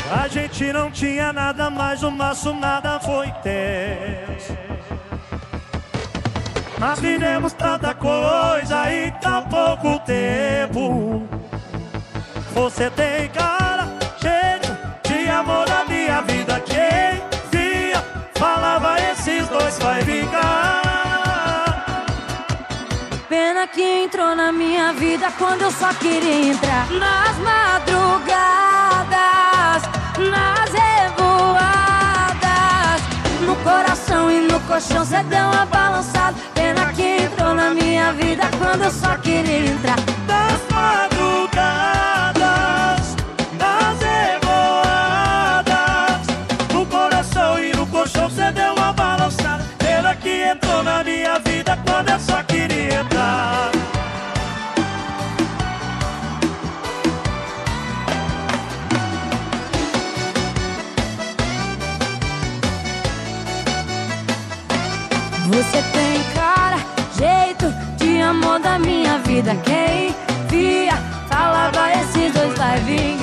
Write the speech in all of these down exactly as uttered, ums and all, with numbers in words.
A gente não tinha nada, mas o nosso nada foi tenso. Nós vivemos tanta coisa em tão pouco tempo. Você tem cara, jeito de amor da minha vida. Quem via, falava esses dois vai vingar. Pena que entrou na minha vida quando eu só queria entrar. Nas madrugadas, nas revoadas, no coração e no colchão cê deu uma balançada. Pena que entrou na minha vida quando eu só queria entrar. Nas madrugadas, nas revoadas, no coração e no colchão cê deu uma balançada. Pena que entrou na minha vida quando eu só queria entrar. Você tem cara, jeito de amor da minha vida. Quem via, falava esses dois vai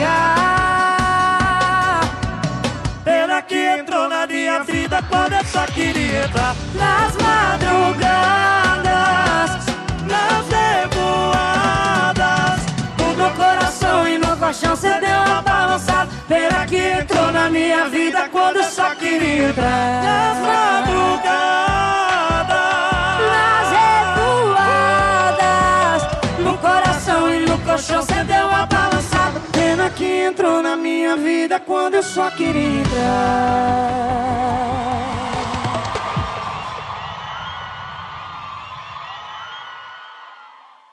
vingar. Pena que entrou na minha vida quando eu só queria entrar. Nas madrugadas, Nas revoadas, no meu coração e no colchão cê deu uma balançada. Pena que entrou na minha vida quando eu só queria entrar. nas madrugadas, Nas revoadas, no coração e no colchão cê deu uma balançada. Pena que entrou na minha vida quando eu só queria entrar.